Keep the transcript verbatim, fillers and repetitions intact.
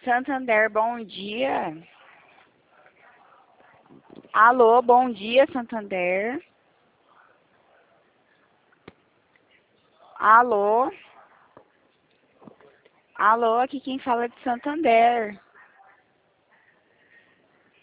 Santander, bom dia. Alô, bom dia, Santander. Alô. Alô, aqui quem fala é de Santander.